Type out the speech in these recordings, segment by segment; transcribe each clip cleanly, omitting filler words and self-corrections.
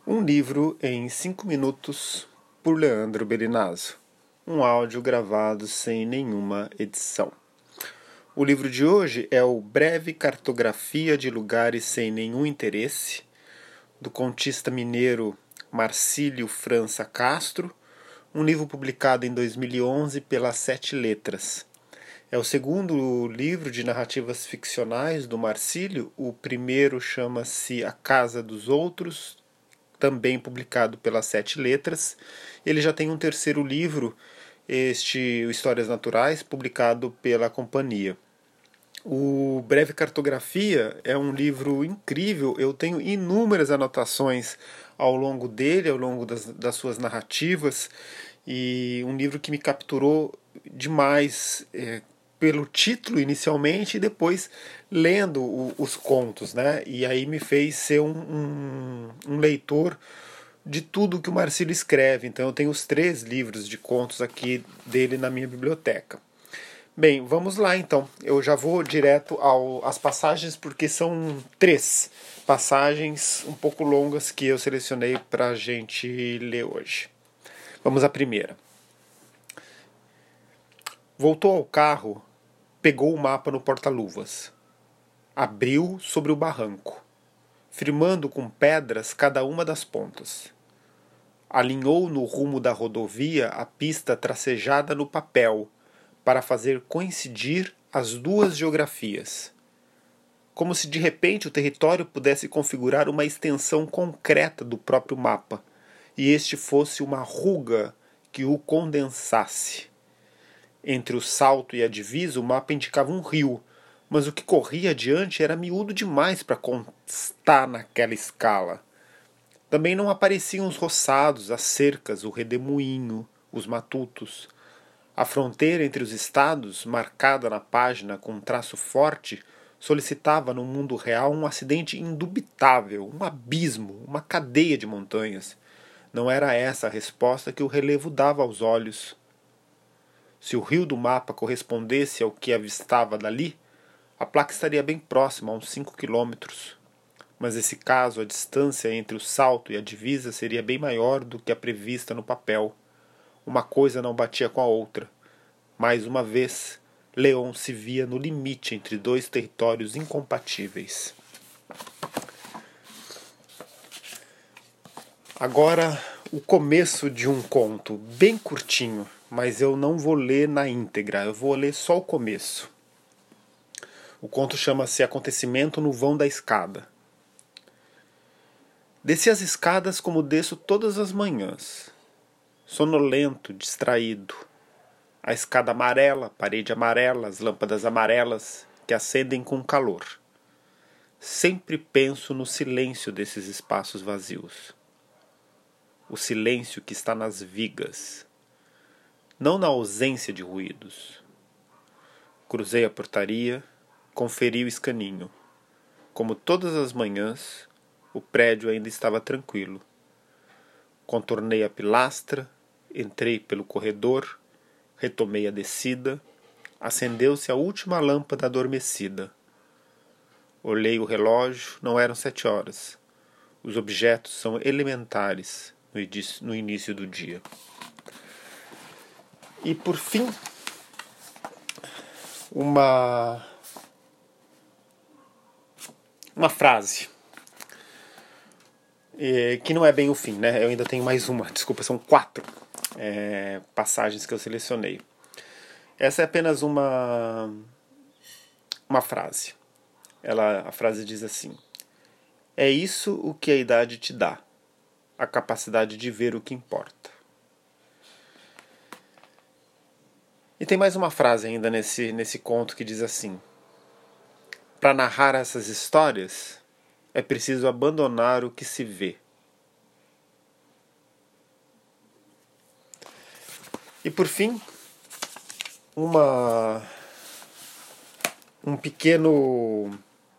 Um livro em 5 minutos por Leandro Belinazzo. Um áudio gravado sem nenhuma edição. O livro de hoje é o Breve Cartografia de Lugares Sem Nenhum Interesse, do contista mineiro Marcílio França Castro, um livro publicado em 2011 pela Sete Letras. É o segundo livro de narrativas ficcionais do Marcílio. O primeiro chama-se A Casa dos Outros, também publicado pelas Sete Letras. Ele já tem um terceiro livro, o Histórias Naturais, publicado pela Companhia. O Breve Cartografia é um livro incrível. Eu tenho inúmeras anotações ao longo dele, ao longo das suas narrativas, e um livro que me capturou demais pelo título inicialmente e depois lendo os contos, né? E aí me fez ser um leitor de tudo que o Marcílio escreve. Então eu tenho os 3 livros de contos aqui dele na minha biblioteca. Bem, vamos lá então. Eu já vou direto às passagens, porque são 3 passagens um pouco longas que eu selecionei para a gente ler hoje. Vamos à primeira. Voltou ao carro, pegou o mapa no porta-luvas. Abriu sobre o barranco, firmando com pedras cada uma das pontas. Alinhou no rumo da rodovia a pista tracejada no papel, para fazer coincidir as duas geografias. Como se de repente o território pudesse configurar uma extensão concreta do próprio mapa, e este fosse uma ruga que o condensasse. Entre o salto e a divisa, o mapa indicava um rio, mas o que corria adiante era miúdo demais para constar naquela escala. Também não apareciam os roçados, as cercas, o redemoinho, os matutos. A fronteira entre os estados, marcada na página com um traço forte, solicitava no mundo real um acidente indubitável, um abismo, uma cadeia de montanhas. Não era essa a resposta que o relevo dava aos olhos. Se o rio do mapa correspondesse ao que avistava dali, a placa estaria bem próxima, a uns 5 quilômetros. Mas nesse caso, a distância entre o salto e a divisa seria bem maior do que a prevista no papel. Uma coisa não batia com a outra. Mais uma vez, Leon se via no limite entre 2 territórios incompatíveis. Agora, o começo de um conto bem curtinho, mas eu não vou ler na íntegra, eu vou ler só o começo. O conto chama-se Acontecimento no Vão da Escada. Desci as escadas como desço todas as manhãs. Sonolento, distraído. A escada amarela, parede amarela, as lâmpadas amarelas que acendem com calor. Sempre penso no silêncio desses espaços vazios. O silêncio que está nas vigas, não na ausência de ruídos. Cruzei a portaria, conferi o escaninho. Como todas as manhãs, o prédio ainda estava tranquilo. Contornei a pilastra, entrei pelo corredor, retomei a descida, acendeu-se a última lâmpada adormecida. Olhei o relógio, não eram 7 horas. Os objetos são elementares no início do dia. E por fim, uma frase, que não é bem o fim, né? Eu ainda tenho mais uma, desculpa, são 4 passagens que eu selecionei. Essa é apenas uma frase. A frase diz assim: é isso o que a idade te dá, a capacidade de ver o que importa. E tem mais uma frase ainda nesse conto que diz assim: para narrar essas histórias, é preciso abandonar o que se vê. E por fim, um pequeno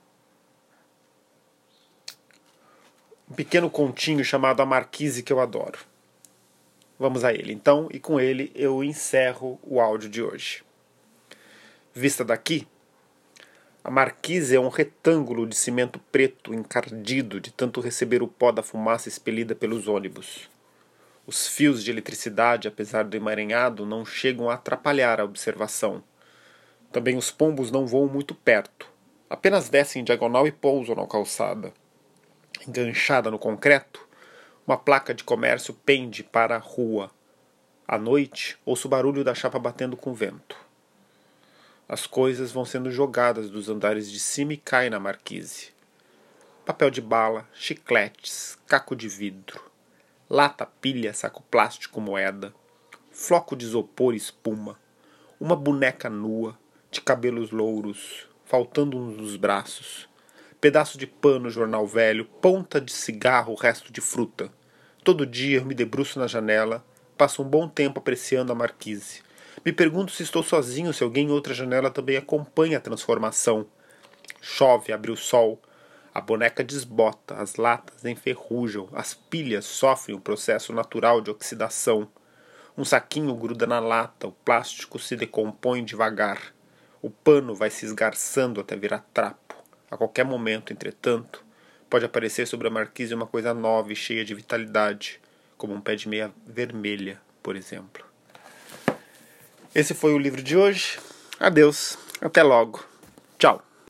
continho chamado A Marquise, que eu adoro. Vamos a ele então, e com ele eu encerro o áudio de hoje. Vista daqui, A marquise é um retângulo de cimento preto encardido de tanto receber o pó da fumaça expelida pelos ônibus. Os fios de eletricidade, apesar do emaranhado, não chegam a atrapalhar a observação. Também os pombos não voam muito perto. Apenas descem em diagonal e pousam na calçada. Enganchada no concreto, uma placa de comércio pende para a rua. À noite, ouço o barulho da chapa batendo com o vento. As coisas vão sendo jogadas dos andares de cima e caem na marquise. Papel de bala, chicletes, caco de vidro, lata, pilha, saco plástico, moeda, floco de isopor e espuma, uma boneca nua, de cabelos louros, faltando um dos braços, pedaço de pano, jornal velho, ponta de cigarro, resto de fruta. Todo dia eu me debruço na janela, passo um bom tempo apreciando a marquise. Me pergunto se estou sozinho, se alguém em outra janela também acompanha a transformação. Chove, abre o sol, a boneca desbota, as latas enferrujam, as pilhas sofrem o processo natural de oxidação. Um saquinho gruda na lata, o plástico se decompõe devagar. O pano vai se esgarçando até virar trapo. A qualquer momento, entretanto, pode aparecer sobre a marquise uma coisa nova e cheia de vitalidade, como um pé de meia vermelha, por exemplo. Esse foi o livro de hoje. Adeus. Até logo. Tchau.